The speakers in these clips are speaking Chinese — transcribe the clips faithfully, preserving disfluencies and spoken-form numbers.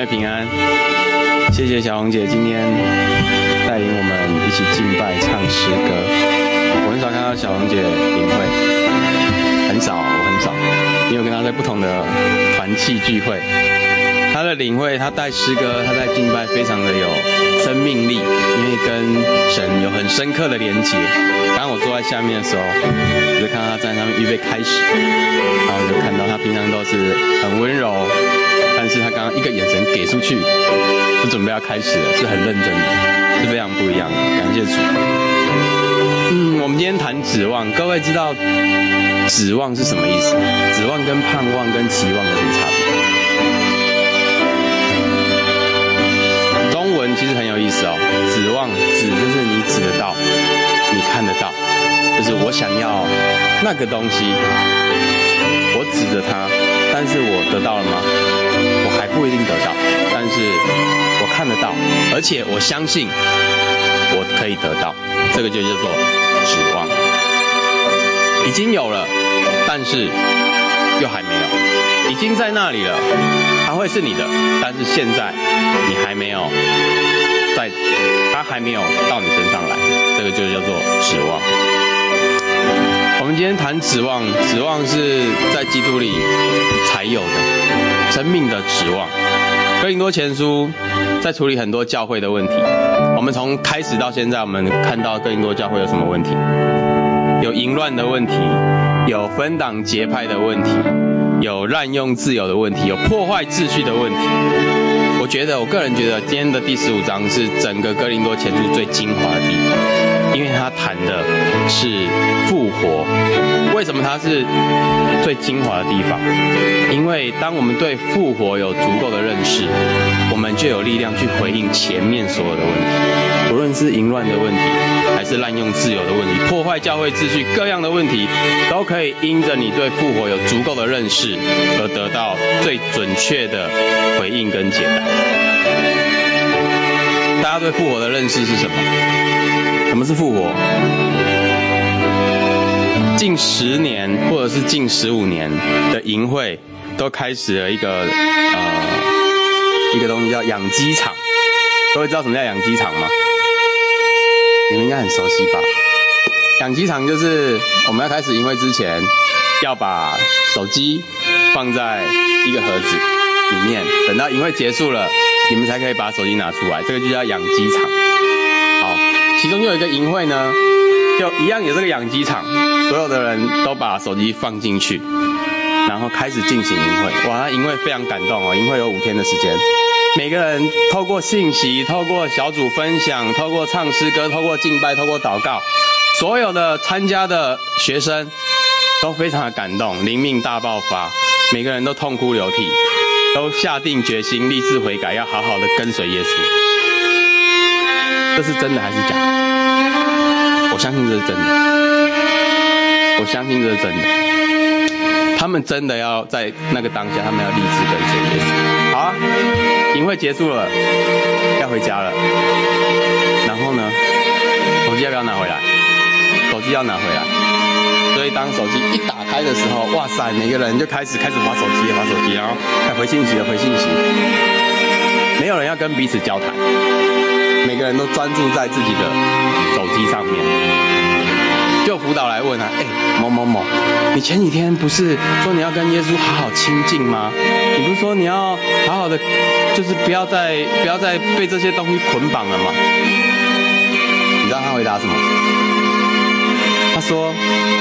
平安，谢谢小红姐今天带领我们一起敬拜唱诗歌。我很少看到小红姐领会，很少，我很少，因为我跟她在不同的团契聚会。她的领会，她带诗歌，她在敬拜非常的有生命力，因为跟神有很深刻的连结。刚刚我坐在下面的时候，我就看到她站在上面预备开始，然后就看到她平常都是很温柔，但是她刚刚一个眼神给出去，就准备要开始了，是很认真的，是非常不一样的。感谢主。嗯，我们今天谈指望，各位知道指望是什么意思？指望跟盼望跟期望有什么差别？中文其实很有意思哦，指望指就是你指得到，你看得到，就是我想要那个东西，我指着它，但是我得到了吗？我还不一定得到，但是我看得到，而且我相信我可以得到，这个就叫做指望。已经有了，但是又还没有，已经在那里了，它会是你的，但是现在你还没有在，它还没有到你身上来，这个就叫做指望。我们今天谈指望，指望是在基督里才有的生命的指望。哥林多前书在处理很多教会的问题，我们从开始到现在，我们看到哥林多教会有什么问题？有淫乱的问题，有分党结派的问题，有滥用自由的问题，有破坏秩序的问题。我觉得，我个人觉得今天的第十五章是整个哥林多前书最精华的地方，因为它谈的是复活。为什么它是最精华的地方？因为当我们对复活有足够的认识，我们就有力量去回应前面所有的问题，无论是淫乱的问题，还是滥用自由的问题，破坏教会秩序，各样的问题，都可以因着你对复活有足够的认识，而得到最准确的回应跟解答。大家对复活的认识是什么？什么是复活？近十年或者是近十五年的营会都开始了一个呃一个东西叫养鸡场。各位知道什么叫养鸡场吗？你们应该很熟悉吧？养鸡场就是我们要开始营会之前，要把手机放在一个盒子里面，等到营会结束了，你们才可以把手机拿出来，这个就叫养鸡场。好，其中有一个营会呢，就一样有这个养鸡场，所有的人都把手机放进去，然后开始进行营会。哇，那营会非常感动哦，营会有五天的时间，每个人透过信息，透过小组分享，透过唱诗歌，透过敬拜，透过祷告，所有的参加的学生都非常的感动，灵命大爆发，每个人都痛哭流涕，都下定决心立志悔改，要好好的跟随耶稣。这是真的还是假的？我相信这是真的，我相信这是真的。他们真的要在那个当下，他们要立志跟随耶稣。好啊，营会结束了，要回家了。然后呢，手机要不要拿回来？手机要拿回来。所以当手机一打开的时候，哇塞，每个人就开始开始滑手机，滑手机，然后还回信息了，回信息。没有人要跟彼此交谈，每个人都专注在自己的手机上面。就辅导来问啊，哎、欸，某某某，你前几天不是说你要跟耶稣好好亲近吗？你不是说你要好好的，就是不要再不要再被这些东西捆绑了吗？你知道他回答什么？他说，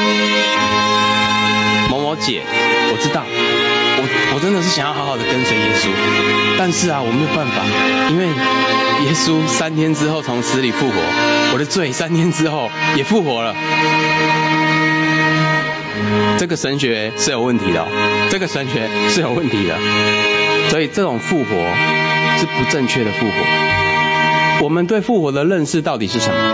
某某姐，我知道，我我真的是想要好好的跟随耶稣，但是啊，我没有办法，因为耶稣三天之后从死里复活，我的罪三天之后也复活了。这个神学是有问题的哦，这个神学是有问题的，所以这种复活是不正确的复活。我们对复活的认识到底是什么？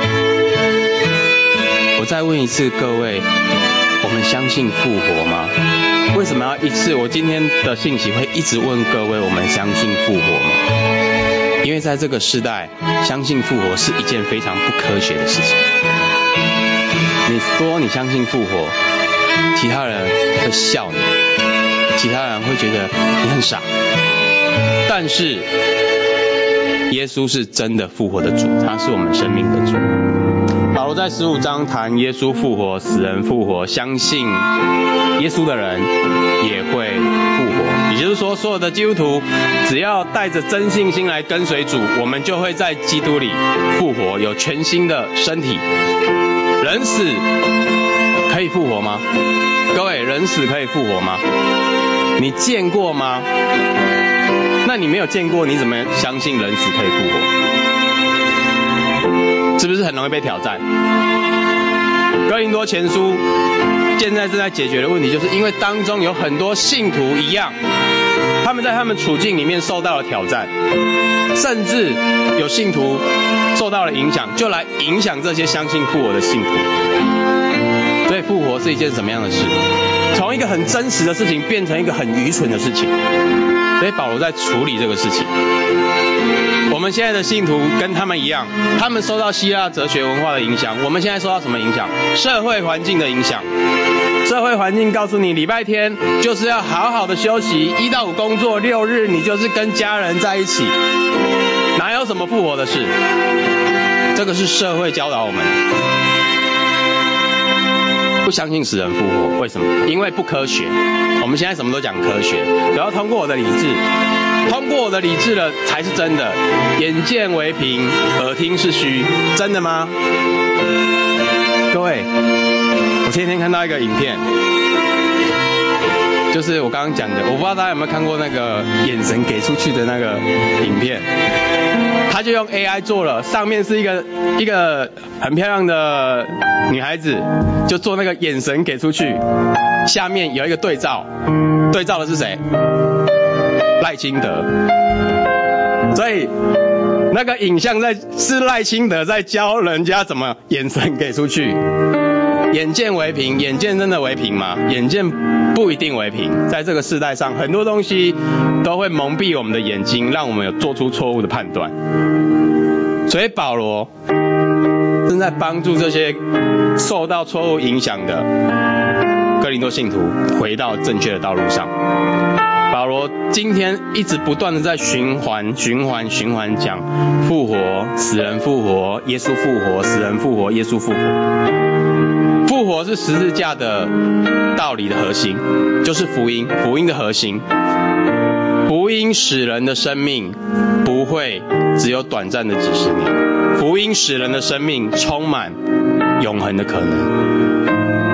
我再问一次各位，我们相信复活吗？为什么要一次？我今天的信息会一直问各位，我们相信复活吗？因为在这个时代，相信复活是一件非常不科学的事情。你说你相信复活，其他人会笑你，其他人会觉得你很傻。 但是耶稣是真的复活的主，他是我们生命的主。保罗在十五章谈耶稣复活，死人复活，相信耶稣的人也会复活。也就是说，所有的基督徒只要带着真信心来跟随主，我们就会在基督里复活，有全新的身体。人死可以复活吗？各位，人死可以复活吗？你见过吗？那你没有见过，你怎么相信人死可以复活？是不是很容易被挑战？哥林多前书现在正在解决的问题，就是因为当中有很多信徒一样，他们在他们处境里面受到了挑战，甚至有信徒受到了影响，就来影响这些相信复活的信徒。所以复活是一件什么样的事？从一个很真实的事情变成一个很愚蠢的事情。所以保罗在处理这个事情。我们现在的信徒跟他们一样，他们受到希腊哲学文化的影响。我们现在受到什么影响？社会环境的影响。社会环境告诉你，礼拜天就是要好好的休息，一到五工作，六日你就是跟家人在一起，哪有什么复活的事？这个是社会教导我们。不相信死人复活，为什么？因为不科学。我们现在什么都讲科学，然后通过我的理智，通过我的理智了才是真的。眼见为凭，耳听是虚，真的吗？各位，我前几天看到一个影片，就是我刚刚讲的，我不知道大家有没有看过那个眼神给出去的那个影片。他就用 A I 做了，上面是一个一个很漂亮的女孩子，就做那个眼神给出去，下面有一个对照，对照的是谁？赖清德。所以那个影像在是赖清德在教人家怎么眼神给出去。眼见为凭，眼见真的为凭吗？眼见不一定为凭。在这个世代上，很多东西都会蒙蔽我们的眼睛，让我们有做出错误的判断。所以保罗正在帮助这些受到错误影响的哥林多信徒回到正确的道路上。保罗今天一直不断的在循环循环循环讲复活，死人复活，耶稣复活，死人复活，耶稣复活。复活是十字架的道理的核心，就是福音，福音的核心。福音使人的生命不会只有短暂的几十年，福音使人的生命充满永恒的可能。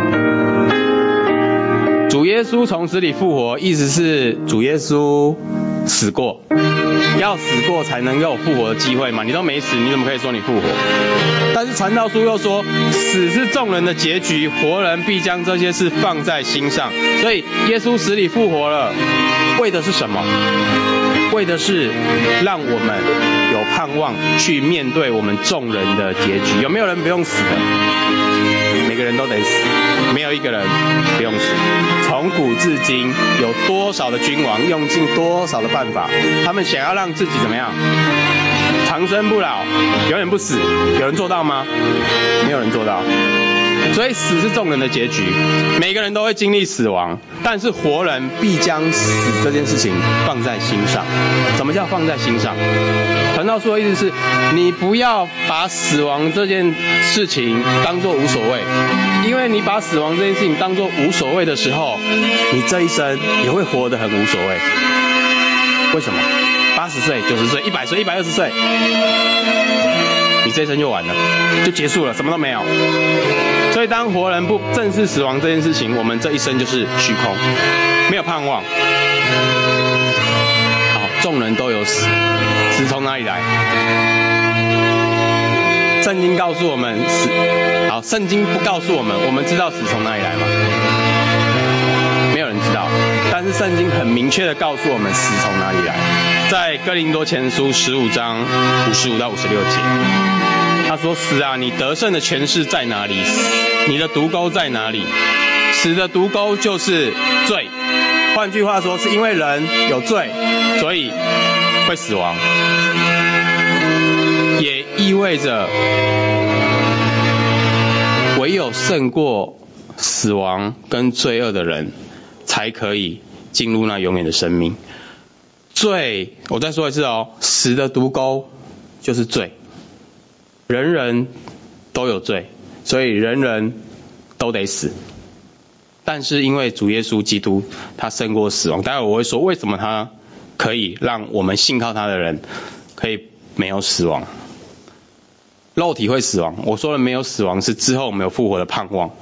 主耶稣从死里复活，意思是主耶稣死过，要死过才能有复活的机会嘛？你都没死，你怎么可以说你复活？但是传道书又说，死是众人的结局，活人必将这些事放在心上。所以耶稣死里复活了，为的是什么？为的是让我们有盼望去面对我们众人的结局。有没有人不用死的？每个人都得死，没有一个人不用死。从古至今，有多少的君王用尽多少的办法，他们想要让自己怎么样？长生不老，永远不死，有人做到吗？没有人做到。所以死是众人的结局，每个人都会经历死亡，但是活人必将死这件事情放在心上。什么叫放在心上？传道书的意思是，你不要把死亡这件事情当作无所谓，因为你把死亡这件事情当作无所谓的时候，你这一生也会活得很无所谓。为什么？八十岁、九十岁、一百岁、一百二十岁，你这一生就完了，就结束了，什么都没有。所以当活人不正视死亡这件事情，我们这一生就是虚空，没有盼望。好，众人都有死，死从哪里来？圣经告诉我们死，好，圣经不告诉我们，我们知道死从哪里来吗？没有人知道，但是圣经很明确的告诉我们死从哪里来。在哥林多前书十五章五十五到五十六节，他说：死啊，你得胜的权势在哪里？你的毒钩在哪里？死的毒钩就是罪。换句话说，是因为人有罪，所以会死亡。也意味着唯有胜过死亡跟罪恶的人，才可以进入那永远的生命。 罪，我再说一次哦，死的毒钩就是罪，人人都有罪，所以人人都得死。但是因为主耶稣基督他胜过死亡，待会我会说为什么他可以让我们信靠他的人可以没有死亡。肉体会死亡，我说的没有死亡是之后没有复活的盼望。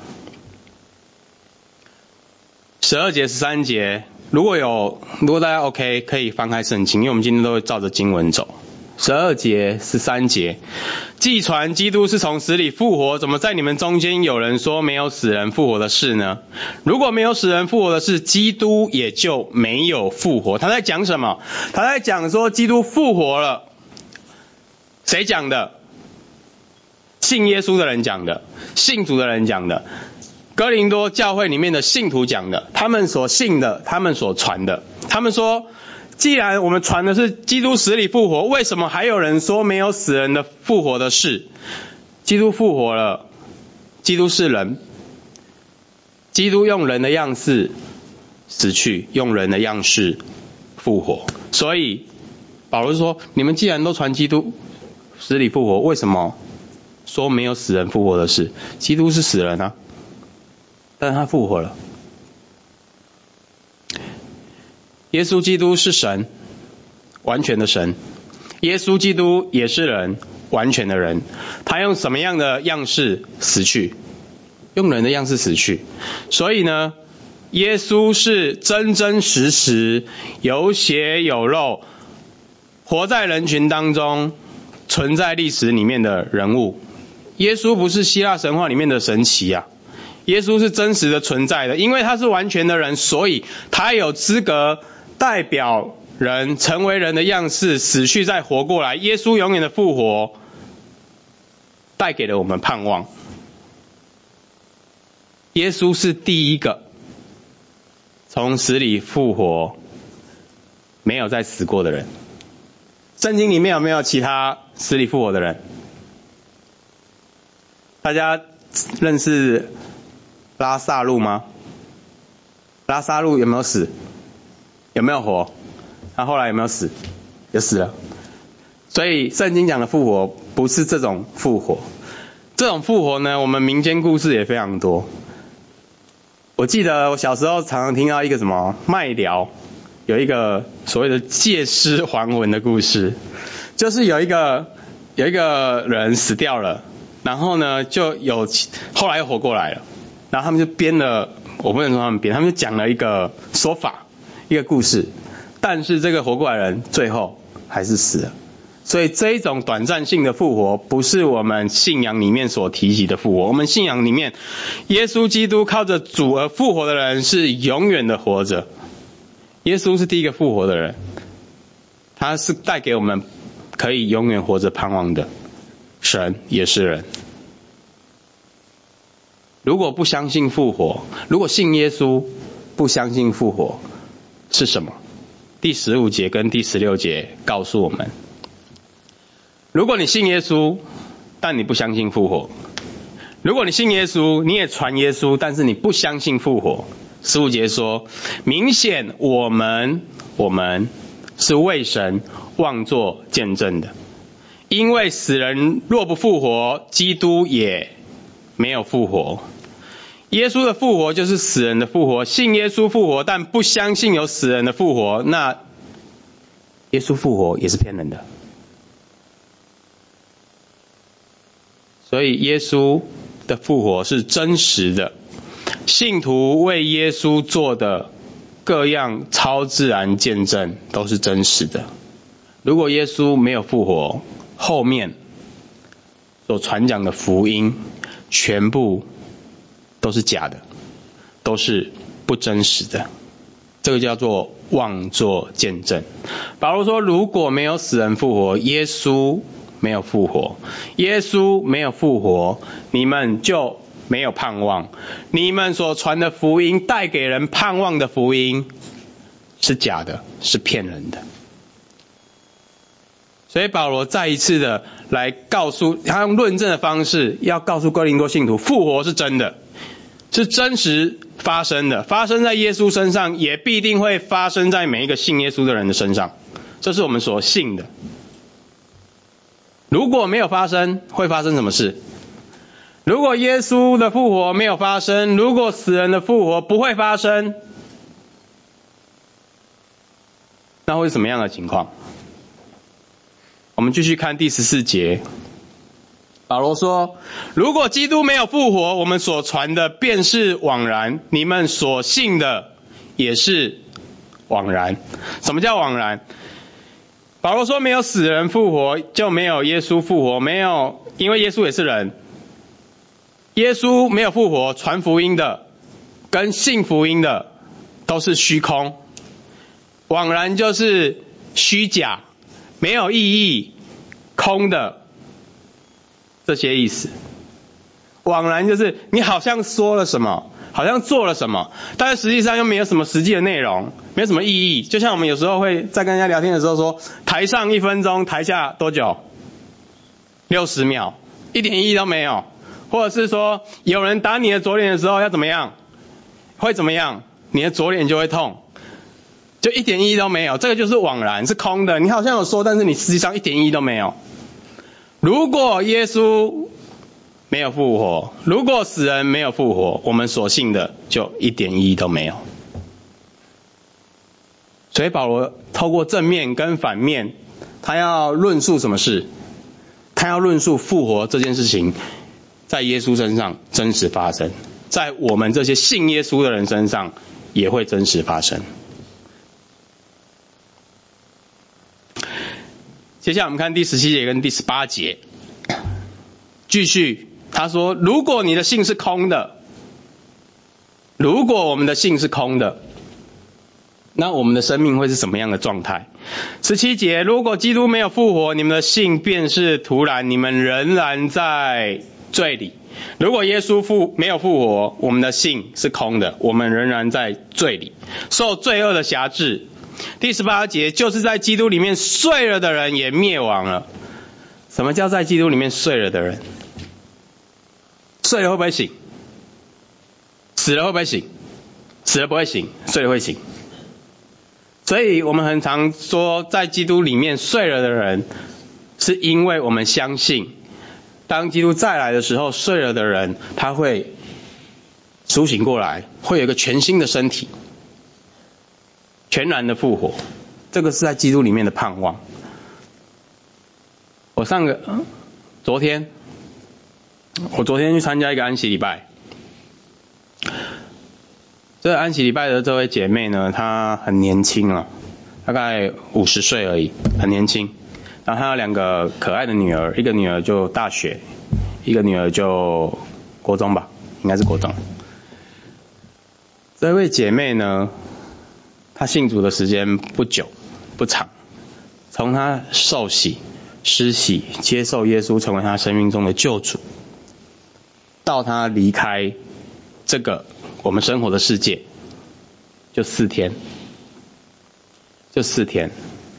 十二节十三节，如果有如果大家 OK 可以翻开圣经，因为我们今天都会照着经文走。十二节十三节，既传基督是从死里复活，怎么在你们中间有人说没有死人复活的事呢？如果没有死人复活的事，基督也就没有复活。他在讲什么？他在讲说基督复活了。谁讲的？信耶稣的人讲的，信主的人讲的，哥林多教会里面的信徒讲的，他们所信的，他们所传的。他们说，既然我们传的是基督死里复活，为什么还有人说没有死人的复活的事？基督复活了，基督是人，基督用人的样式死去，用人的样式复活。所以保罗说，你们既然都传基督死里复活，为什么说没有死人复活的事？基督是死人啊，但他复活了。耶稣基督是神，完全的神。耶稣基督也是人，完全的人。他用什么样的样式死去？用人的样式死去。所以呢，耶稣是真真实实有血有肉，活在人群当中，存在历史里面的人物。耶稣不是希腊神话里面的神奇啊，耶稣是真实的存在的，因为他是完全的人，所以他有资格代表人成为人的样式，死去再活过来。耶稣永远的复活带给了我们盼望。耶稣是第一个从死里复活没有再死过的人。圣经里面有没有其他死里复活的人？大家认识拉撒路吗？拉撒路有没有死？有没有活？他后来有没有死？有死了。所以圣经讲的复活不是这种复活。这种复活呢，我们民间故事也非常多。我记得我小时候常常听到一个什么麦寮，有一个所谓的借尸还魂的故事，就是有一个有一个人死掉了，然后呢就有后来又活过来了，然后他们就编了，我不能说他们编，他们就讲了一个说法，一个故事，但是这个活过来的人最后还是死了。所以这一种短暂性的复活不是我们信仰里面所提及的复活。我们信仰里面耶稣基督靠着主而复活的人是永远的活着。耶稣是第一个复活的人，他是带给我们可以永远活着盼望的。神也是人。如果不相信复活，如果信耶稣不相信复活是什么？第十五节跟第十六节告诉我们，如果你信耶稣但你不相信复活，如果你信耶稣你也传耶稣，但是你不相信复活，十五节说，明显我们我们是为神妄作见证的，因为死人若不复活，基督也没有复活。耶稣的复活就是死人的复活，信耶稣复活但不相信有死人的复活，那耶稣复活也是骗人的。所以耶稣的复活是真实的，信徒为耶稣做的各样超自然见证都是真实的。如果耶稣没有复活，后面所传讲的福音全部都是假的，都是不真实的。这个叫做妄作见证。保罗说，如果没有死人复活，耶稣没有复活，耶稣没有复活，你们就没有盼望。你们所传的福音，带给人盼望的福音是假的，是骗人的。所以保罗再一次的来告诉，他用论证的方式要告诉哥林多信徒，复活是真的，是真实发生的，发生在耶稣身上，也必定会发生在每一个信耶稣的人的身上。 这是我们所信的。如果没有发生，会发生什么事？如果耶稣的复活没有发生，如果死人的复活不会发生，那会是什么样的情况？我们继续看第十四节，保罗说，如果基督没有复活，我们所传的便是枉然，你们所信的也是枉然。什么叫枉然？保罗说没有死人复活，就没有耶稣复活，没有，因为耶稣也是人。耶稣没有复活，传福音的跟信福音的都是虚空。枉然就是虚假，没有意义，空的这些意思。枉然就是你好像说了什么，好像做了什么，但是实际上又没有什么实际的内容，没有什么意义。就像我们有时候会在跟人家聊天的时候说，台上一分钟，台下多久？六十秒，一点意义都没有。或者是说，有人打你的左脸的时候要怎么样？会怎么样？你的左脸就会痛，就一点意义都没有。这个就是枉然，是空的。你好像有说，但是你实际上一点意义都没有。如果耶稣没有复活，如果死人没有复活，我们所信的就一点意义都没有。所以保罗透过正面跟反面，他要论述什么事？他要论述复活这件事情在耶稣身上真实发生，在我们这些信耶稣的人身上也会真实发生。接下来我们看第十七节跟第十八节，继续他说，如果你的信是空的，如果我们的信是空的，那我们的生命会是什么样的状态？十七节，如果基督没有复活，你们的信便是徒然，你们仍然在罪里。如果耶稣复没有复活，我们的信是空的，我们仍然在罪里，受罪恶的辖制。第十八节，就是在基督里面睡了的人也灭亡了。什么叫在基督里面睡了的人？睡了会不会醒？死了会不会醒？死了不会醒，睡了会醒。所以我们很常说，在基督里面睡了的人，是因为我们相信，当基督再来的时候，睡了的人他会苏醒过来，会有一个全新的身体，全然的复活。这个是在基督里面的盼望。我上个昨天我昨天去参加一个安息礼拜，这个安息礼拜的这位姐妹呢，她很年轻啊，大概五十岁而已，很年轻。然后她有两个可爱的女儿，一个女儿就大学，一个女儿就国中吧，应该是国中。这位姐妹呢，她信主的时间不久不长，从她受洗、施洗、接受耶稣成为她生命中的救主，到她离开这个我们生活的世界，就四天，就四天。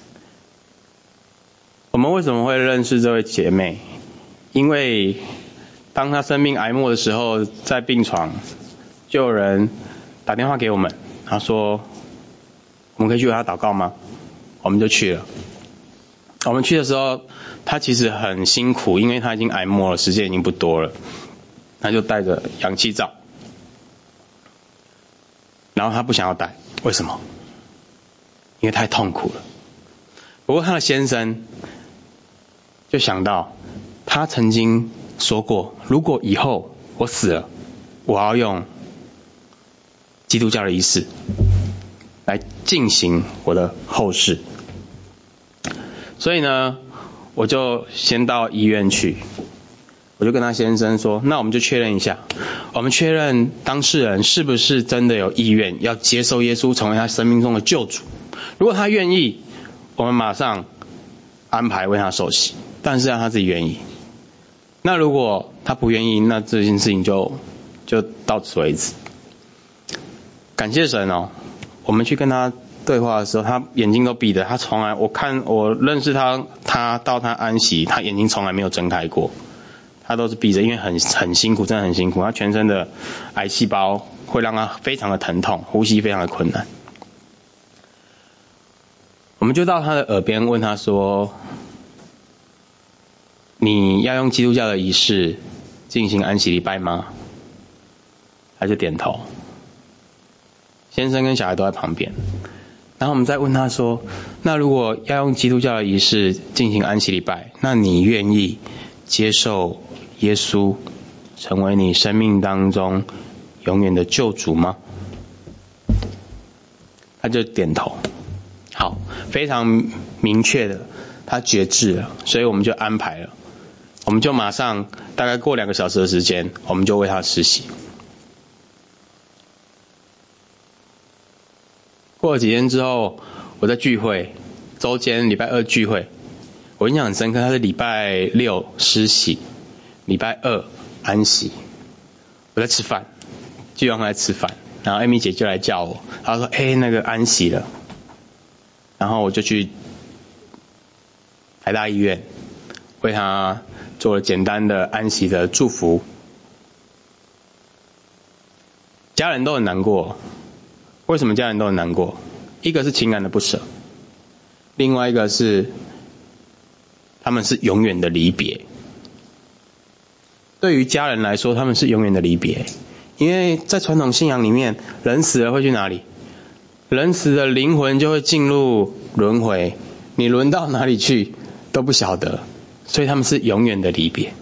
我们为什么会认识这位姐妹？因为当她生命癌末的时候，在病床，就有人打电话给我们，他说我们可以去为她祷告吗？我们就去了。我们去的时候，她其实很辛苦，因为她已经癌末了，时间已经不多了，她就带着氧气罩，然后她不想要戴，为什么？因为太痛苦了。不过她的先生就想到，他曾经说过，如果以后我死了，我要用基督教的仪式来进行我的后事。所以呢，我就先到医院去，我就跟他先生说，那我们就确认一下，我们确认当事人是不是真的有意愿要接受耶稣成为他生命中的救主。如果他愿意，我们马上安排为他受洗，但是让他自己愿意。那如果他不愿意，那这件事情就就到此为止。感谢神哦，我们去跟他对话的时候，他眼睛都闭着，他从来，我看我认识他，他到他安息，他眼睛从来没有睁开过，他都是闭着，因为很很辛苦，真的很辛苦，他全身的癌细胞会让他非常的疼痛，呼吸非常的困难。 我们就到他的耳边问他说，你要用基督教的仪式进行安息礼拜吗？他就点头。先生跟小孩都在旁边。然后我们再问他说，那如果要用基督教的仪式进行安息礼拜，那你愿意接受耶稣成为你生命当中永远的救主吗？他就点头。好，非常明确的，他决志了，所以我们就安排了，我们就马上大概过两个小时的时间，我们就为他施洗。过了几天之后，我在聚会，周间礼拜二聚会，我印象很深刻，他是礼拜六施洗，礼拜二安息。我在吃饭，聚阳在吃饭，然后 Amy 姐就来叫我，她说：“哎、欸，那个安息了。”然后我就去台大医院为他做了简单的安息的祝福。家人都很难过。为什么家人都很难过？一个是情感的不舍，另外一个是他们是永远的离别。对于家人来说，他们是永远的离别，因为在传统信仰里面，人死了会去哪里？人死的灵魂就会进入轮回，你轮到哪里去都不晓得，所以他们是永远的离别。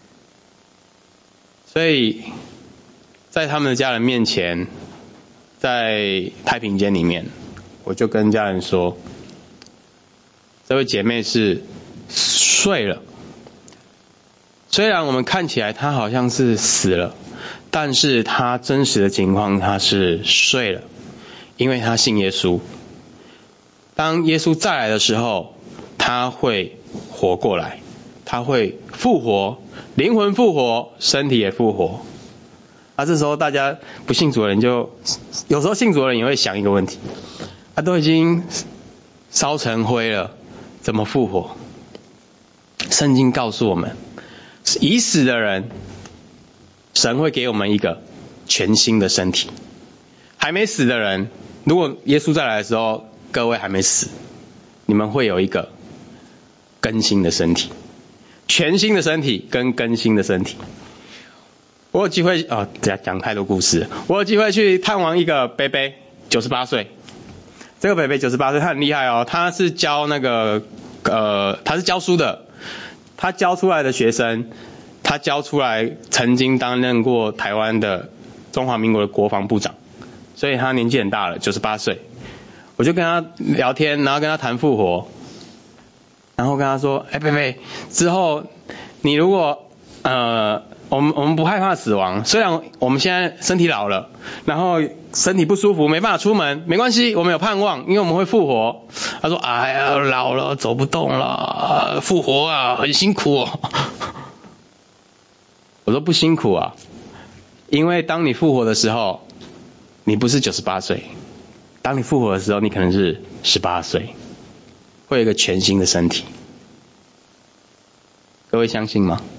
所以在他们的家人面前，在太平间里面，我就跟家人说，这位姐妹是睡了，虽然我们看起来她好像是死了，但是她真实的情况她是睡了，因为她信耶稣。当耶稣再来的时候，她会活过来，她会复活，灵魂复活，身体也复活。啊，这时候大家不信主的人就，有时候信主的人也会想一个问题，他、啊、都已经烧成灰了，怎么复活？圣经告诉我们，已死的人，神会给我们一个全新的身体。还没死的人，如果耶稣再来的时候，各位还没死，你们会有一个更新的身体，全新的身体跟更新的身体。我有机会哦，讲讲太多故事。我有机会去探望一个伯伯，九十八岁。这个伯伯九十八岁，他很厉害哦，他是教那个呃，他是教书的。他教出来的学生，他教出来曾经担任过台湾的中华民国的国防部长，所以他年纪很大了，九十八岁。我就跟他聊天，然后跟他谈复活，然后跟他说：“哎，伯伯，之后你如果呃。”我们我们不害怕死亡，虽然我们现在身体老了，然后身体不舒服，没办法出门，没关系，我们有盼望，因为我们会复活。他说：“哎呀，老了走不动了，复活啊，很辛苦哦。”我说不辛苦啊，因为当你复活的时候，你不是九十八岁，当你复活的时候，你可能是十八岁，会有一个全新的身体。各位相信吗？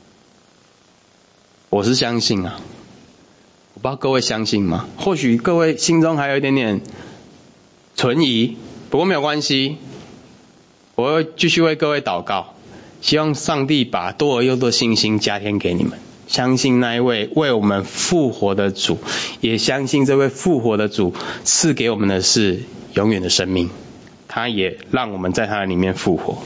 我是相信啊，我不知道各位相信吗？或许各位心中还有一点点存疑，不过没有关系，我会继续为各位祷告，希望上帝把多而又多的信心加添给你们，相信那一位为我们复活的主，也相信这位复活的主赐给我们的是永远的生命，他也让我们在他里面复活。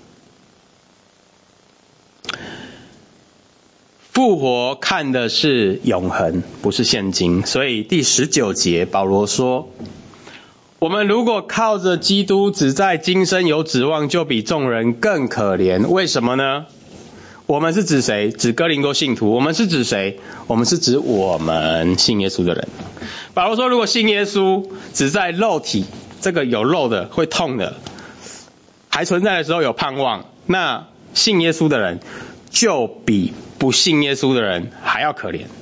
复活看的是永恒，不是现今。所以第十九节保罗说，我们如果靠着基督只在今生有指望，就比众人更可怜。为什么呢？我们是指谁？指哥林多信徒。我们是指谁？我们是指我们信耶稣的人。保罗说，如果信耶稣只在肉体，这个有肉的会痛的还存在的时候有盼望，那信耶稣的人就比不信耶稣的人还要可怜。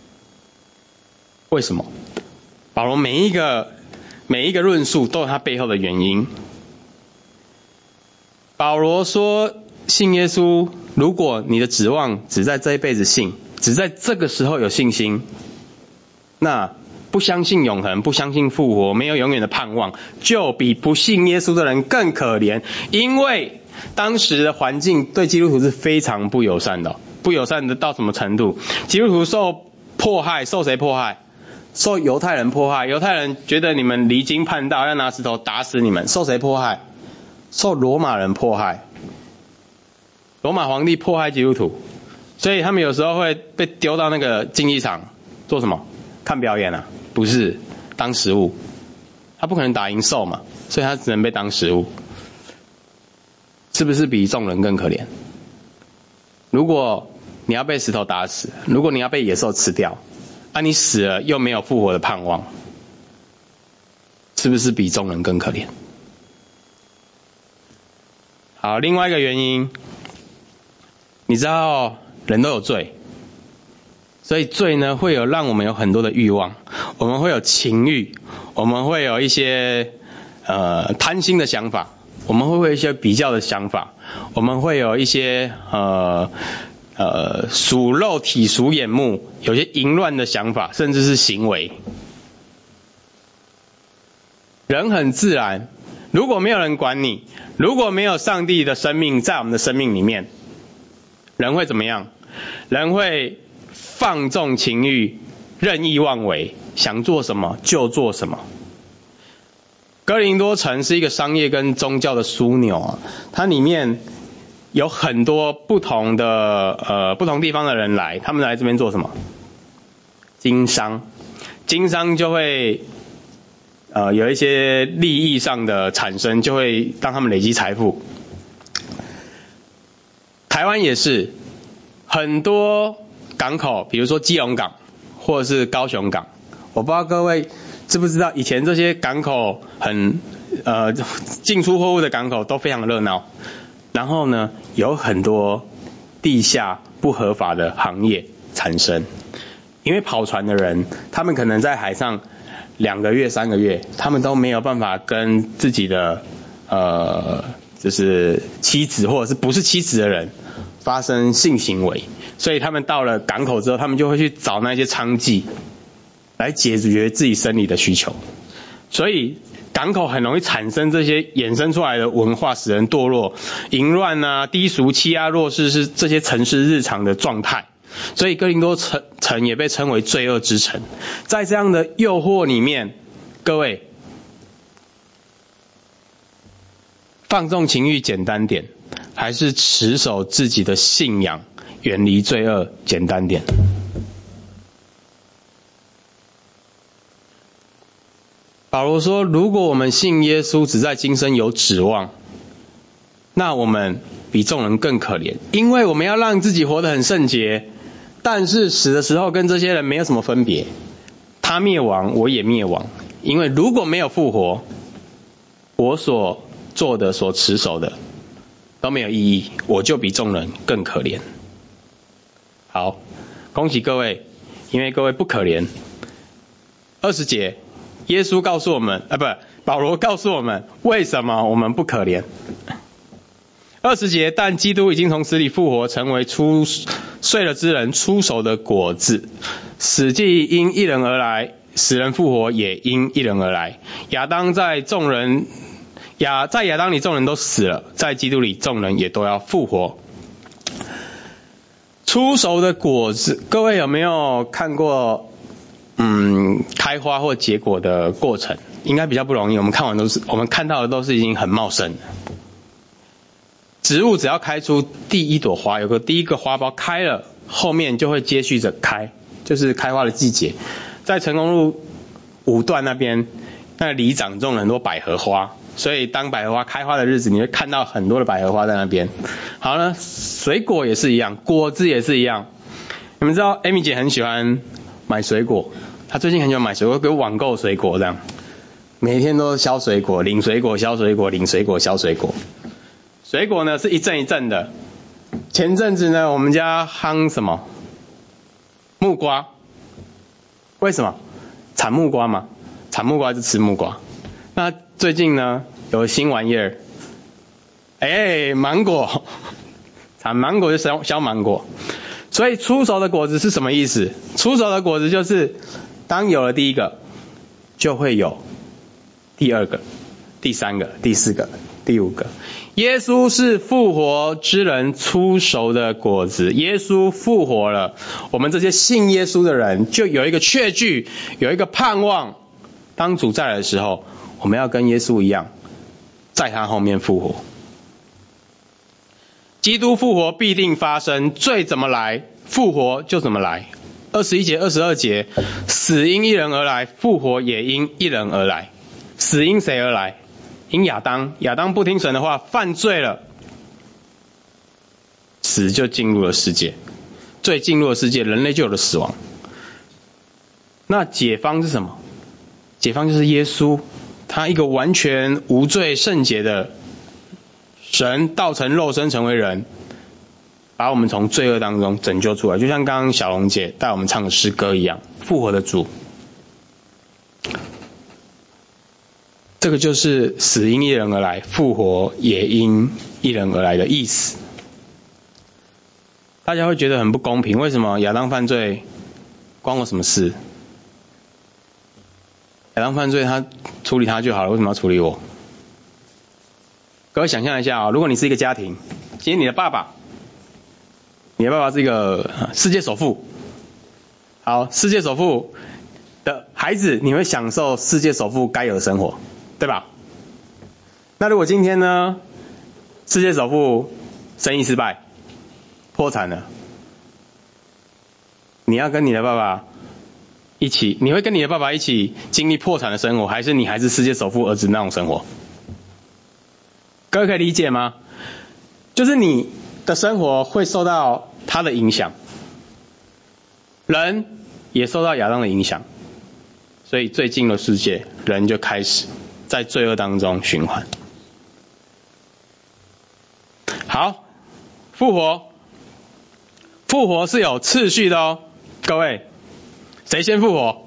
为什么？保罗每一个每一个论述都有他背后的原因。保罗说，信耶稣，如果你的指望只在这一辈子信，只在这个时候有信心，那不相信永恒，不相信复活，没有永远的盼望，就比不信耶稣的人更可怜。因为当时的环境对基督徒是非常不友善的，不友善的到什么程度？基督徒受迫害，受谁迫害？受犹太人迫害。犹太人觉得你们离经叛道，要拿石头打死你们。受谁迫害？受罗马人迫害。罗马皇帝迫害基督徒，所以他们有时候会被丢到那个竞技场做什么？看表演啊？不是，当食物。他不可能打赢兽嘛，所以他只能被当食物。是不是比众人更可怜？如果你要被石头打死，如果你要被野兽吃掉，啊，你死了又没有复活的盼望，是不是比众人更可怜？好，另外一个原因，你知道人都有罪，所以罪呢会有让我们有很多的欲望，我们会有情欲，我们会有一些呃贪心的想法，我们会有一些比较的想法，我们会有一些呃呃属肉体属眼目，有些淫乱的想法，甚至是行为。人很自然，如果没有人管你，如果没有上帝的生命在我们的生命里面，人会怎么样？人会放纵情欲，任意妄为，想做什么就做什么。哥林多城是一个商业跟宗教的枢纽啊，它里面有很多不同的呃不同地方的人来，他们来这边做什么？经商，经商就会呃有一些利益上的产生，就会让他们累积财富。台湾也是很多港口，比如说基隆港或者是高雄港，我不知道各位知不知道，以前这些港口很呃进出货物的港口都非常热闹，然后呢有很多地下不合法的行业产生，因为跑船的人，他们可能在海上两个月三个月，他们都没有办法跟自己的呃就是妻子或者是不是妻子的人发生性行为，所以他们到了港口之后，他们就会去找那些娼妓来解决自己生理的需求，所以港口很容易产生这些衍生出来的文化，使人堕落、淫乱啊、低俗、欺压弱势，是这些城市日常的状态。所以哥林多城城也被称为罪恶之城。在这样的诱惑里面，各位，放纵情欲简单点，还是持守自己的信仰，远离罪恶简单点？保罗说，如果我们信耶稣只在今生有指望，那我们比众人更可怜，因为我们要让自己活得很圣洁，但是死的时候跟这些人没有什么分别，他灭亡我也灭亡，因为如果没有复活，我所做的所持守的都没有意义，我就比众人更可怜。好，恭喜各位，因为各位不可怜。二十节耶稣告诉我们，啊不，保罗告诉我们为什么我们不可怜。二十节，但基督已经从死里复活，成为出睡了之人出熟的果子。死既因一人而来，死人复活也因一人而来。亚当在众人亚在亚当里众人都死了，在基督里众人也都要复活。出熟的果子，各位有没有看过嗯开花或结果的过程？应该比较不容易，我们看完都是我们看到的都是已经很茂盛的。植物只要开出第一朵花，有个第一个花苞开了，后面就会接续着开，就是开花的季节。在成功路五段那边，那里长种了很多百合花，所以当百合花开花的日子，你会看到很多的百合花在那边。好了，水果也是一样，果子也是一样。你们知道 Amy 姐很喜欢买水果，她最近很喜欢买水果，给我网购水果这样，每天都削水果，领水果削水果，领水果削水果。水果呢是一阵一阵的，前阵子呢我们家夯什么木瓜，为什么？产木瓜嘛，产木瓜就吃木瓜。那最近呢有新玩意儿，哎，芒果，产芒果就削削芒果。所以出熟的果子是什么意思？出熟的果子就是当有了第一个， 就会有第二个、第三个、第四个、第五个。耶稣是复活之人出熟的果子，耶稣复活了，我们这些信耶稣的人就有一个确据，有一个盼望，当主再来的时候，我们要跟耶稣一样，在他后面复活。基督复活必定发生，罪怎么来，复活就怎么来。二十一节、二十二节，死因一人而来，复活也因一人而来。死因谁而来？因亚当，亚当不听神的话，犯罪了，死就进入了世界，罪进入了世界，人类就有了死亡。那解方是什么？解方就是耶稣，他一个完全无罪圣洁的神，道成肉身成为人，把我们从罪恶当中拯救出来，就像刚刚小龙姐带我们唱的诗歌一样，复活的主。这个就是死因一人而来，复活也因一人而来的意思。大家会觉得很不公平，为什么亚当犯罪关我什么事？亚当犯罪他处理他就好了，为什么要处理我？各位想象一下啊、哦，如果你是一个家庭，今天你的爸爸，你的爸爸是一个世界首富，好，世界首富的孩子，你会享受世界首富该有的生活，对吧？那如果今天呢，世界首富生意失败，破产了，你要跟你的爸爸一起，你会跟你的爸爸一起经历破产的生活，还是你还是世界首富儿子那种生活？各位可以理解吗？就是你的生活会受到他的影响，人也受到亚当的影响，所以最近的世界，人就开始在罪恶当中循环。好，复活，复活是有次序的哦，各位，谁先复活？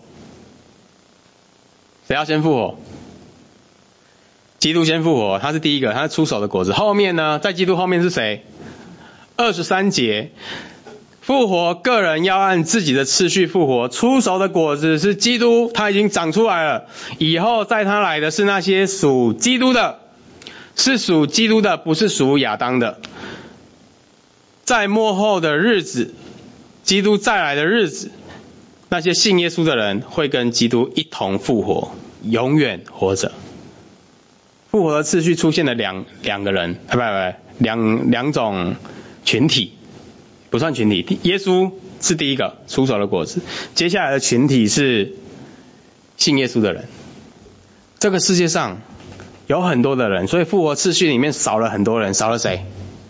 谁要先复活？基督先复活，他是第一个，他是出手的果子。后面呢，在基督后面是谁？二十三节，复活个人要按自己的次序复活，出熟的果子是基督，他已经长出来了，以后在他来的是那些属基督的，是属基督的，不是属亚当的。在末后的日子，基督再来的日子，那些信耶稣的人会跟基督一同复活，永远活着。复活的次序出现了两两个人，啊不不，两两种群体，不算群体。耶稣是第一个出手的果子，接下来的群体是信耶稣的人。这个世界上有很多的人，所以复活次序里面少了很多人，少了谁？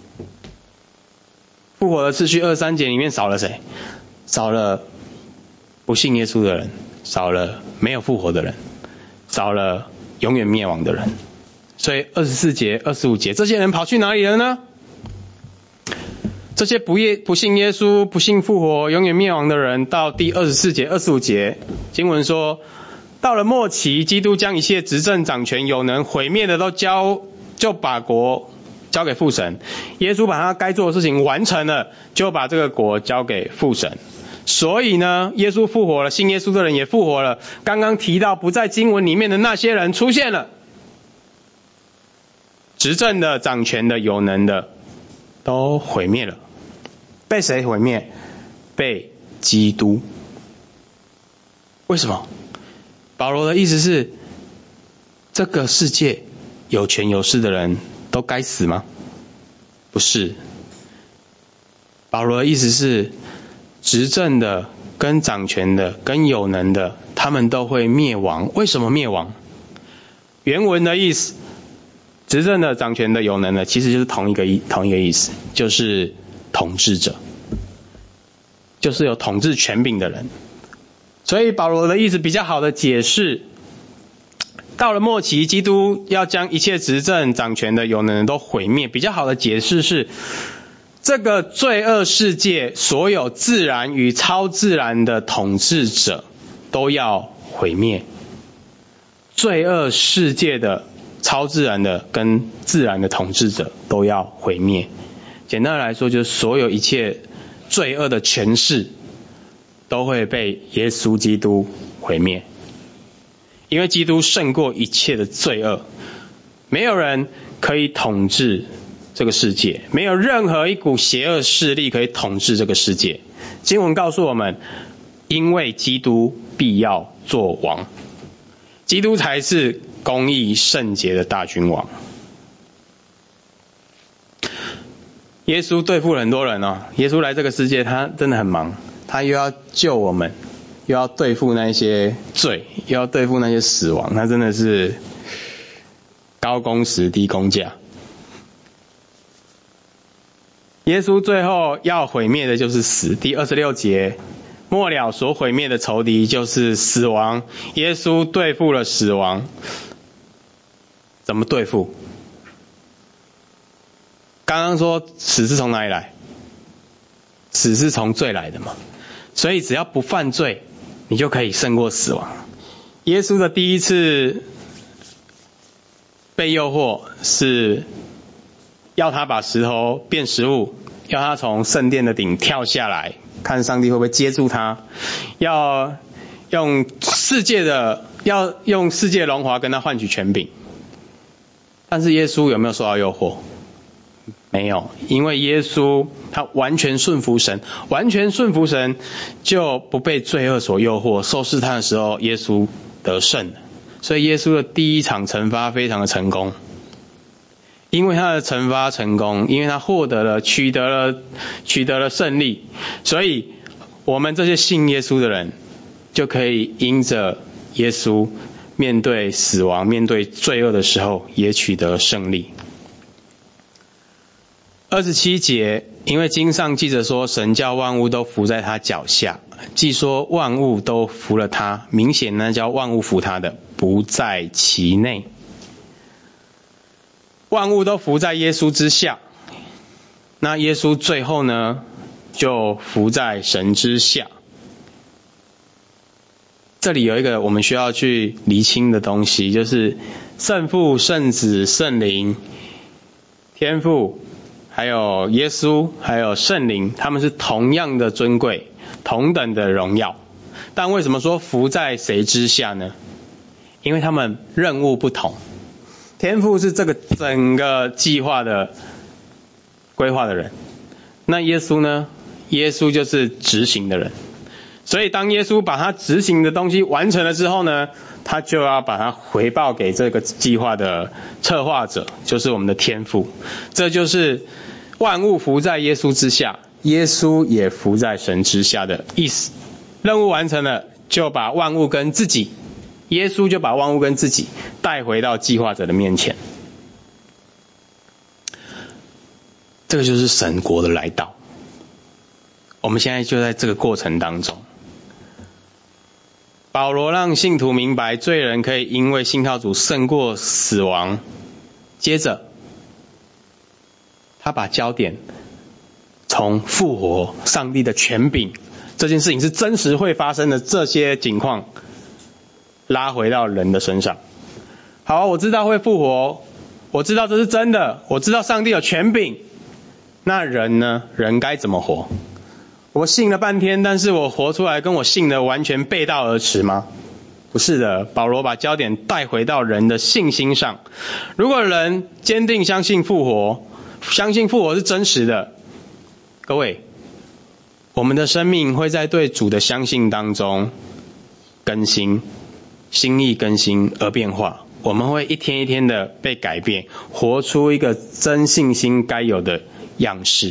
复活的次序二十三节里面少了谁？少了不信耶稣的人，少了没有复活的人，少了永远灭亡的人。所以二十四节、二十五节，这些人跑去哪里了呢？这些不耶不信耶稣、不信复活、永远灭亡的人，到第二十四节、二十五节，经文说，到了末期，基督将一切执政、掌权、有能毁灭的都交，就把国交给父神。耶稣把他该做的事情完成了，就把这个国交给父神。所以呢，耶稣复活了，信耶稣的人也复活了。刚刚提到不在经文里面的那些人出现了。执政的、掌权的、有能的都毁灭了。被谁毁灭？被基督。为什么？保罗的意思是，这个世界有权有势的人都该死吗？不是。保罗的意思是，执政的、跟掌权的、跟有能的，他们都会灭亡。为什么灭亡？原文的意思，执政的、掌权的、有能的，其实就是同一个意同一个意思，就是统治者，就是有统治权柄的人。所以保罗的意思比较好的解释，到了末期，基督要将一切执政、掌权的、有能的都毁灭。比较好的解释是，这个罪恶世界所有自然与超自然的统治者都要毁灭。罪恶世界的超自然的跟自然的统治者都要毁灭。简单的来说，就是所有一切罪恶的权势都会被耶稣基督毁灭。 因为基督胜过一切的罪恶，没有人可以统治这个世界，没有任何一股邪恶势力可以统治这个世界。经文告诉我们，因为基督必要做王，基督才是公义圣洁的大君王。耶稣对付了很多人哦，耶稣来这个世界，他真的很忙，他又要救我们，又要对付那些罪，又要对付那些死亡，他真的是高工时低工价。耶稣最后要毁灭的就是死，第二十六节，末了所毁灭的仇敌就是死亡。耶稣对付了死亡，怎么对付？刚刚说死是从哪里来？死是从罪来的嘛，所以只要不犯罪，你就可以胜过死亡。耶稣的第一次被诱惑是要他把石头变食物，要他从圣殿的顶跳下来，看上帝会不会接住他，要用世界的要用世界荣华跟他换取权柄。但是耶稣有没有受到诱惑？没有，因为耶稣他完全顺服神，完全顺服神就不被罪恶所诱惑。受试探的时候，耶稣得胜了，所以耶稣的第一场惩罚非常的成功。因为他的惩罚成功，因为他获得了取得了取得了胜利，所以我们这些信耶稣的人就可以因着耶稣面对死亡面对罪恶的时候也取得胜利。二十七节，因为经上记着说，神叫万物都服在他脚下，既说万物都服了他，明显呢叫万物服他的不在其内。万物都服在耶稣之下，那耶稣最后呢就服在神之下。这里有一个我们需要去厘清的东西，就是圣父、圣子、圣灵、天父还有耶稣还有圣灵，他们是同样的尊贵，同等的荣耀。但为什么说服在谁之下呢？因为他们任务不同。天父是这个整个计划的规划的人，那耶稣呢？耶稣就是执行的人。所以当耶稣把他执行的东西完成了之后呢，他就要把它回报给这个计划的策划者，就是我们的天父。这就是万物服在耶稣之下，耶稣也服在神之下的意思。任务完成了，就把万物跟自己，耶稣就把万物跟自己带回到计划者的面前。这个就是神国的来到。我们现在就在这个过程当中。保罗让信徒明白，罪人可以因为信靠主胜过死亡。接着他把焦点从复活、上帝的权柄，这件事情是真实会发生的这些情况，拉回到人的身上。好，我知道会复活，我知道这是真的，我知道上帝有权柄，那人呢？人该怎么活？我信了半天，但是我活出来跟我信的完全背道而驰吗？不是的，保罗把焦点带回到人的信心上。如果人坚定相信复活，相信复活是真实的，各位，我们的生命会在对主的相信当中更新，心意更新而变化。我们会一天一天的被改变，活出一个真信心该有的样式。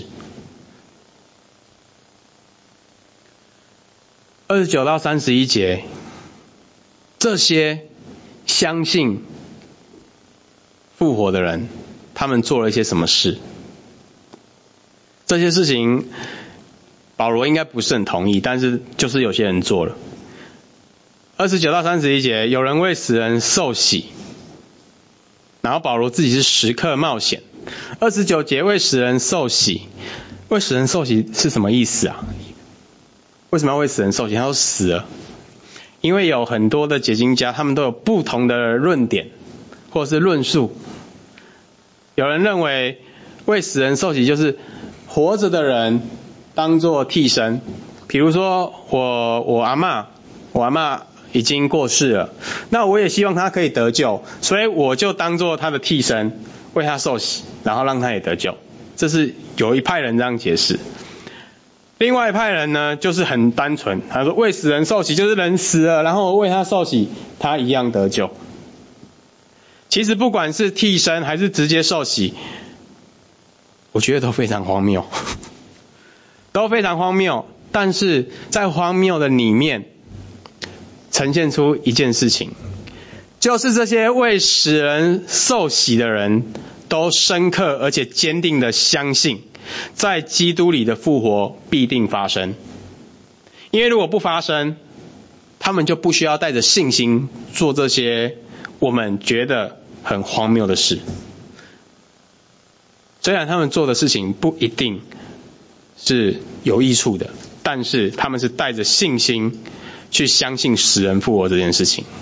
二十九到三十一节，这些相信复活的人，他们做了一些什么事？这些事情保罗应该不是很同意，但是就是有些人做了。二十九到三十一节，有人为死人受洗，然后保罗自己是时刻冒险。二十九节为死人受洗，为死人受洗是什么意思啊？为什么要为死人受洗？他都死了。因为有很多的解经家，他们都有不同的论点或是论述。有人认为为死人受洗就是活着的人当作替身，比如说我我阿嬷，我阿嬷已经过世了，那我也希望他可以得救，所以我就当做他的替身，为他受洗，然后让他也得救。这是有一派人这样解释。另外一派人呢，就是很单纯，他说为死人受洗就是人死了，然后为他受洗，他一样得救。其实不管是替身还是直接受洗，我觉得都非常荒谬，都非常荒谬。但是在荒谬的里面，呈现出一件事情，就是这些为死人受洗的人都深刻而且坚定的相信，在基督里的复活必定发生。因为如果不发生，他们就不需要带着信心做这些我们觉得很荒谬的事。虽然他们做的事情不一定是有益处的，但是他们是带着信心去相信死人复活这件事情。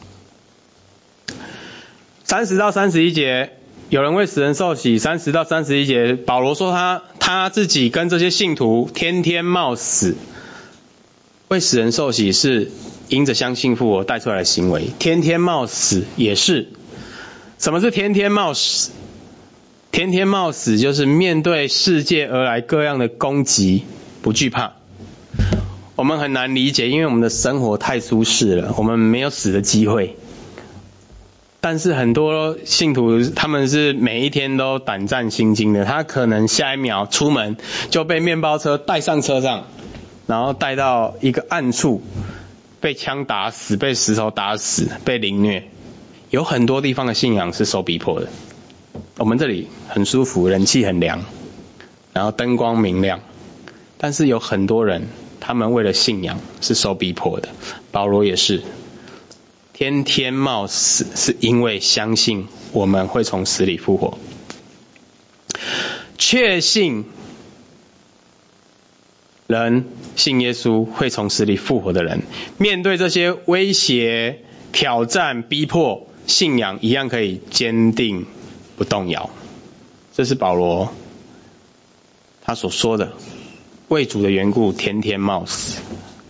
三十到三十一节，有人为死人受洗。三十到三十一节，保罗说他他自己跟这些信徒天天冒死。为死人受洗是因着相信复活带出来的行为，天天冒死也是。什么是天天冒死？天天冒死就是面对世界而来各样的攻击不惧怕。我们很难理解，因为我们的生活太舒适了，我们没有死的机会。但是很多信徒他们是每一天都胆战心惊的，他可能下一秒出门就被面包车带上车上，然后带到一个暗处，被枪打死，被石头打死，被凌虐。有很多地方的信仰是受逼迫的。我们这里很舒服，人气很凉，然后灯光明亮，但是有很多人他们为了信仰是受逼迫的。保罗也是天天冒死，是因为相信我们会从死里复活，确信人信耶稣会从死里复活的人，面对这些威胁、挑战、逼迫，信仰一样可以坚定不动摇。这是保罗他所说的，为主的缘故天天冒死。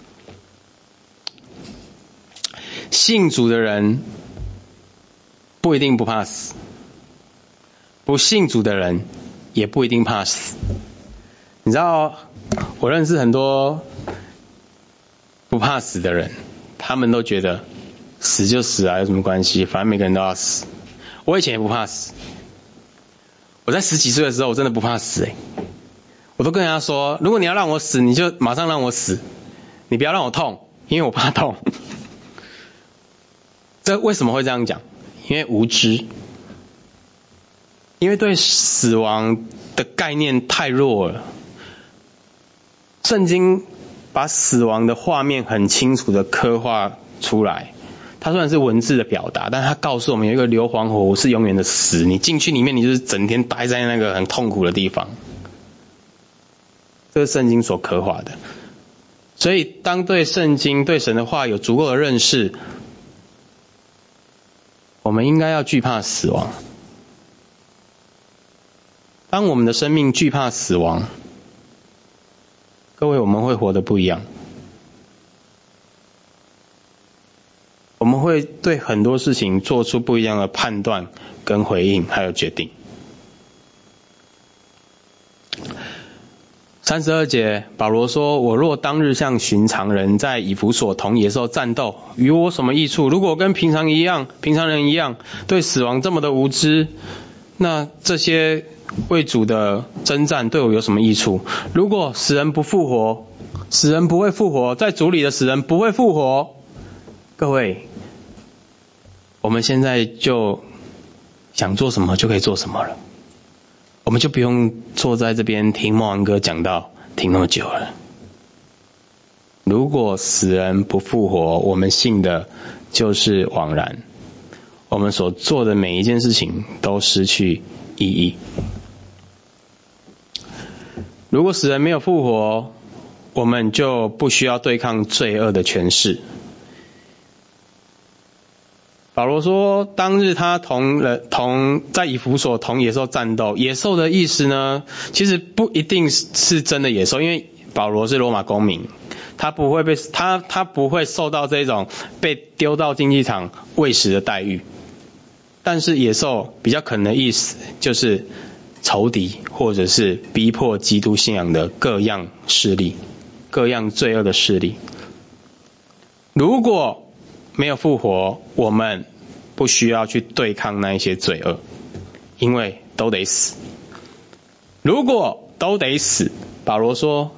信主的人不一定不怕死，不信主的人也不一定怕死。你知道，我认识很多不怕死的人，他们都觉得死就死啊，有什么关系，反正每个人都要死。我以前也不怕死，我在十几岁的时候我真的不怕死、欸、我都跟人家说，如果你要让我死，你就马上让我死，你不要让我痛，因为我怕痛。这为什么会这样讲？因为无知，因为对死亡的概念太弱了。圣经把死亡的画面很清楚的刻画出来，它虽然是文字的表达，但它告诉我们有一个硫磺火湖是永远的死，你进去里面你就是整天待在那个很痛苦的地方。这是圣经所刻画的。所以当对圣经对神的话有足够的认识，我们应该要惧怕死亡。当我们的生命惧怕死亡，各位，我们会活得不一样。我们会对很多事情做出不一样的判断跟回应还有决定。三十二节，保罗说，我若当日像寻常人在以弗所同野兽战斗，与我什么益处？如果跟平常一样，平常人一样，对死亡这么的无知，那这些为主的征战对我有什么益处？如果死人不复活，死人不会复活，在主里的死人不会复活，各位，我们现在就想做什么就可以做什么了，我们就不用坐在这边听梦王哥讲道听那么久了。如果死人不复活，我们信的就是枉然，我们所做的每一件事情都失去意义。如果死人没有复活，我们就不需要对抗罪恶的权势。保罗说，当日他同人同在以弗所同野兽战斗。野兽的意思呢，其实不一定是真的野兽，因为保罗是罗马公民，他不会被他他不会受到这种被丢到竞技场喂食的待遇。但是野兽比较可能的意思就是仇敌或者是逼迫基督信仰的各样势力，各样罪恶的势力。如果没有复活，我们不需要去对抗那一些罪恶，因为都得死。如果都得死，保罗说，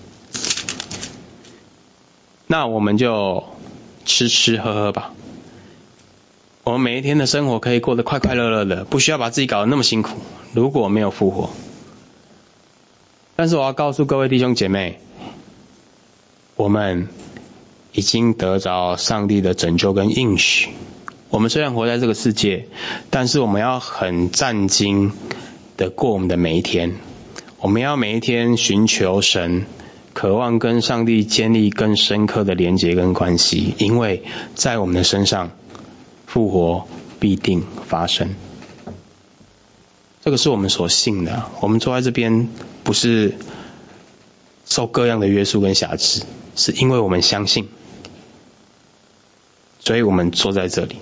那我们就吃吃喝喝吧。我们每一天的生活可以过得快快乐乐的，不需要把自己搞得那么辛苦。如果没有复活，但是我要告诉各位弟兄姐妹，我们已经得着上帝的拯救跟应许。我们虽然活在这个世界，但是我们要很战兢的过我们的每一天。我们要每一天寻求神，渴望跟上帝建立更深刻的连结跟关系，因为在我们的身上复活必定发生。这个是我们所信的。我们坐在这边不是受各样的约束跟辖制，是因为我们相信，所以我们坐在这里。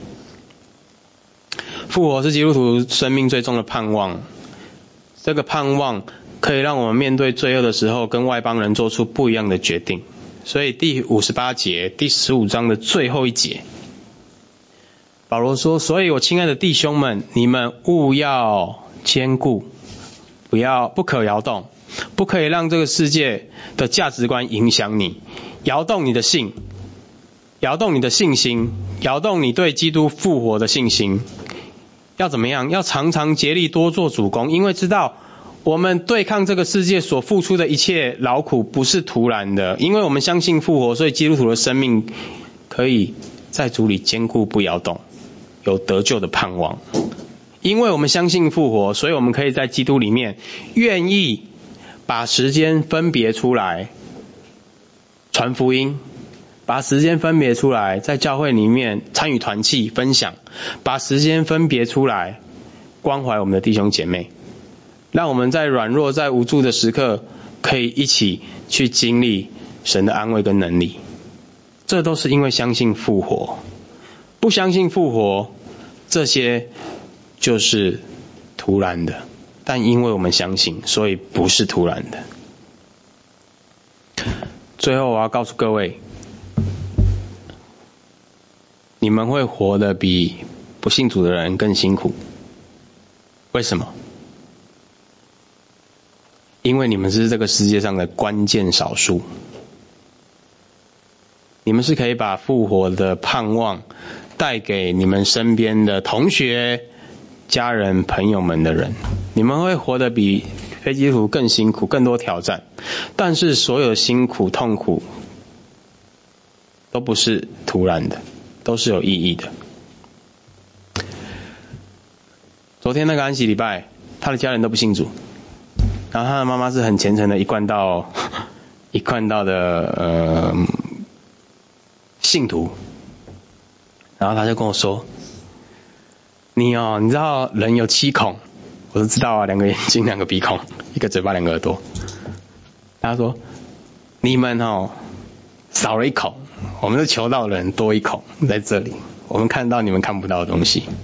复活是基督徒生命最终的盼望，这个盼望可以让我们面对罪恶的时候跟外邦人做出不一样的决定。所以第五十八节第十五章的最后一节，保罗说，所以我亲爱的弟兄们，你们务要坚固，不要不可摇动，不可以让这个世界的价值观影响你，摇动你的信，摇动你的信心，摇动你对基督复活的信心。要怎么样？要常常竭力多做主工，因为知道我们对抗这个世界所付出的一切劳苦不是徒然的，因为我们相信复活，所以基督徒的生命可以在主里坚固不摇动，有得救的盼望。因为我们相信复活，所以我们可以在基督里面愿意把时间分别出来传福音，把时间分别出来在教会里面参与团契分享，把时间分别出来关怀我们的弟兄姐妹，让我们在软弱在无助的时刻可以一起去经历神的安慰跟能力。这都是因为相信复活。不相信复活，这些就是突然的，但因为我们相信，所以不是突然的。最后我要告诉各位，你们会活得比不信主的人更辛苦。为什么？因为你们是这个世界上的关键少数。你们是可以把复活的盼望带给你们身边的同学、家人、朋友们的人。你们会活得比非基督徒更辛苦，更多挑战。但是所有的辛苦、痛苦都不是突然的，都是有意义的。昨天那个安息礼拜，他的家人都不信主，然后他的妈妈是很虔诚的一贯道一贯道的呃信徒，然后他就跟我说，你哦，你知道人有七孔？我都知道啊，两个眼睛，两个鼻孔，一个嘴巴，两个耳朵。他说，你们哦少了一孔，我们是求道的人多一孔在这里，我们看到你们看不到的东西。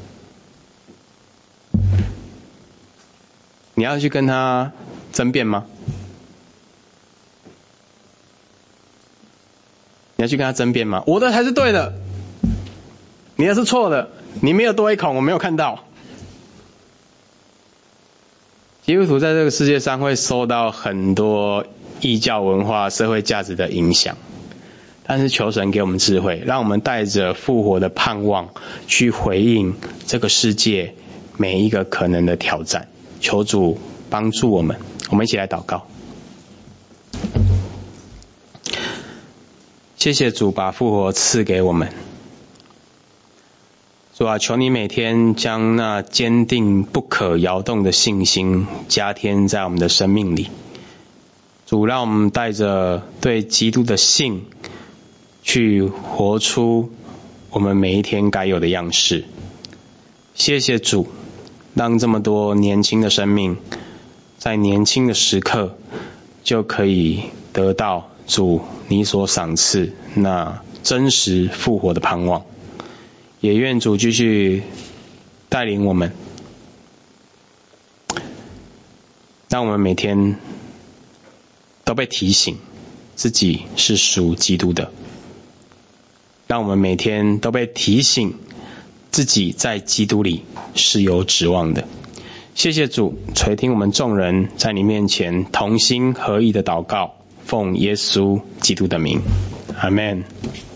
你要去跟他争辩吗？你要去跟他争辩吗？我的才是对的，你的是错的，你没有多一孔，我没有看到。基督徒在这个世界上会受到很多异教文化、社会价值的影响，但是求神给我们智慧，让我们带着复活的盼望去回应这个世界每一个可能的挑战。求主帮助我们，我们一起来祷告。谢谢主把复活赐给我们。主啊，求你每天将那坚定不可摇动的信心加添在我们的生命里。主，让我们带着对基督的信去活出我们每一天该有的样式。谢谢主，让这么多年轻的生命在年轻的时刻就可以得到主你所赏赐那真实复活的盼望。也愿主继续带领我们，让我们每天都被提醒自己是属基督的，让我们每天都被提醒自己在基督里是有指望的。谢谢主垂听我们众人在你面前同心合意的祷告，奉耶稣基督的名，阿们。